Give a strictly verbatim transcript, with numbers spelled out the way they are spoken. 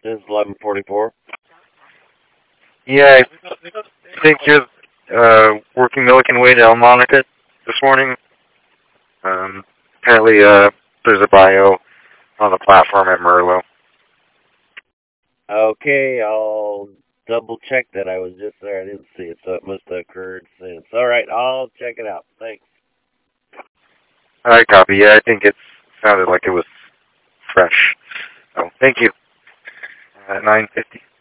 Since eleven forty-four. Yeah, I think you're uh, working Milliken Way to El Monica this morning. Um, apparently, uh, there's a bio on the platform at Merlot. Okay, I'll double check that. I was just there. I didn't see it, so it must have occurred since. All right, I'll check it out. Thanks. I copy. Yeah, I think it sounded like it was fresh. Oh, thank you. At nine fifty.